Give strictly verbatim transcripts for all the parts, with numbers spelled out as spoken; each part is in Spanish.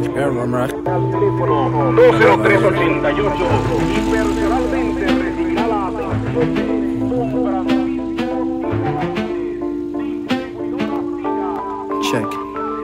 Teléfono dos cero tres ochenta y ocho y personalmente recibirá la atención de un grandísimo. Check.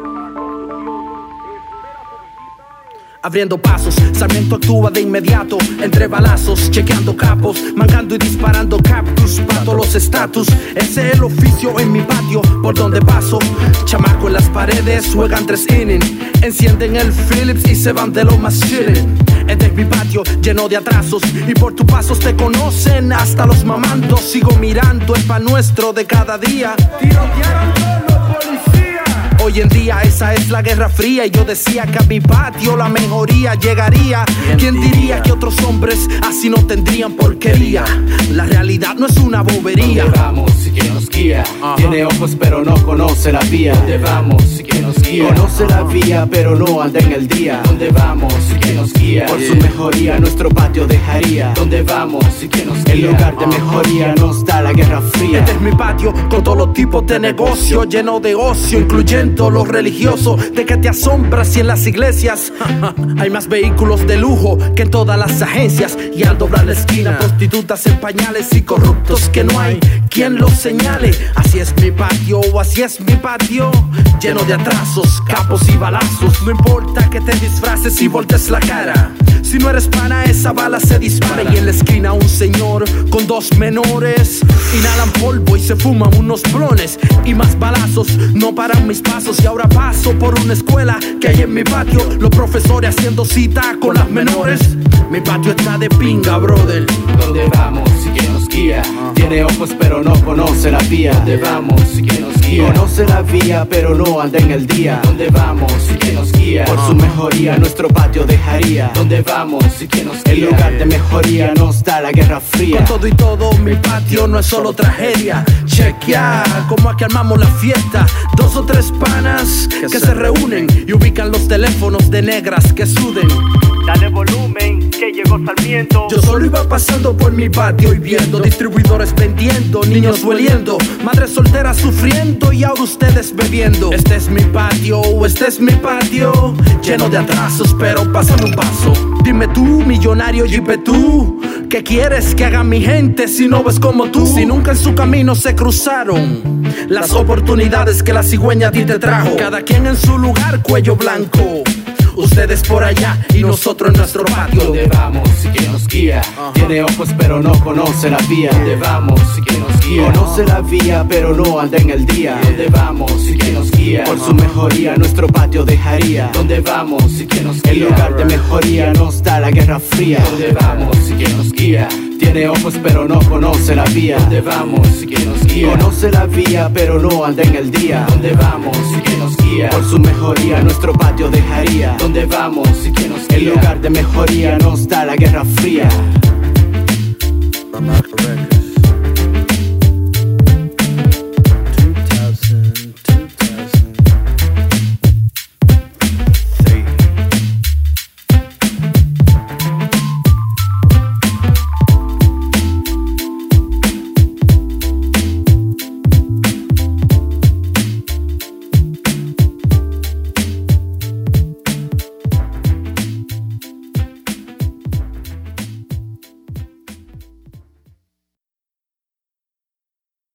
Abriendo pasos, Sarmiento actúa de inmediato entre balazos, chequeando capos, mangando y disparando cactus pa' todos los estatus. Ese es el oficio en mi patio, por donde paso. Chamaco en las paredes, juegan tres innings, encienden el Philips y se van de lo más chilling. Este es mi patio lleno de atrasos y por tus pasos te conocen hasta los mamandos. Sigo mirando el pan nuestro de cada día. Tirotearon todos los policías. Hoy en día esa es la guerra fría y yo decía que a mi patio la mejoría llegaría. ¿Quién diría que otros hombres así no tendrían porquería? La realidad no es una bobería. ¿Dónde vamos y quién nos guía? Ajá. Tiene ojos pero no conoce la vía. ¿Dónde vamos y quién nos guía? Conoce la vía pero no anda en el día. ¿Dónde vamos y quién nos guía? Por su mejoría nuestro patio dejaría. ¿Dónde vamos y quién nos guía? En lugar de mejoría nos da la guerra fría. Este es mi patio con todos los tipos de negocio, lleno de ocio, incluyendo lo religioso, de que te asombras si en las iglesias hay más vehículos de lujo que en todas las agencias. Y al doblar la esquina, prostitutas en pañales y corruptos que no hay quien los señale. Así es mi patio, así es mi patio, lleno de atrasos, capos y balazos. No importa que te disfraces y voltees la cara, si no eres pana esa bala se dispara. Y en la esquina un señor con dos menores inhalan polvo y se fuman unos blones. Y más balazos no paran mis pasos. Y ahora paso por una escuela que hay en mi patio, los profesores haciendo cita con las menores. Mi patio está de pinga, brother. ¿Dónde vamos y quién nos guía? Uh-huh. Tiene ojos pero no conoce la vía. ¿Dónde vamos y quién nos guía? Conoce la vía pero no anda en el día. ¿Dónde vamos y quién nos guía? Por su mejoría nuestro patio dejaría. ¿Dónde vamos y quién nos guía? En lugar de mejoría nos da la guerra fría. Con todo y todo mi patio no es solo tragedia. Chequea como aquí armamos la fiesta. Dos o tres panas que, que se reúnen y ubican los teléfonos de negras que suden. Dale volumen, que llegó Sarmiento. Yo solo iba pasando por mi patio y viendo distribuidores vendiendo, niños hueliendo, madres solteras sufriendo y ahora ustedes bebiendo. Este es mi patio, este es mi patio, lleno de atrasos pero pasando un paso. Dime tú, millonario Jipe, tú, ¿qué quieres que haga mi gente si no ves como tú? Si nunca en su camino se cruzaron las oportunidades que la cigüeña a ti te trajo. Cada quien en su lugar, cuello blanco. Ustedes por allá y nosotros en nuestro patio. ¿Dónde vamos y quién nos guía? Uh-huh. Tiene ojos pero no conoce la vía. ¿Dónde vamos y quién nos guía? Conoce la vía pero no anda en el día. ¿Dónde vamos y quién nos guía? Por su mejoría nuestro patio dejaría. ¿Dónde vamos y quién nos guía? En lugar de mejoría nos da la guerra fría. ¿Dónde vamos y quién nos guía? Tiene ojos pero no conoce la vía. ¿Dónde vamos y quién nos guía? Conoce la vía pero no anda en el día. ¿Dónde vamos y quién nos guía? Por su mejoría nuestro patio dejaría. ¿Dónde vamos y quién nos guía? En lugar de mejoría nos da la guerra fría.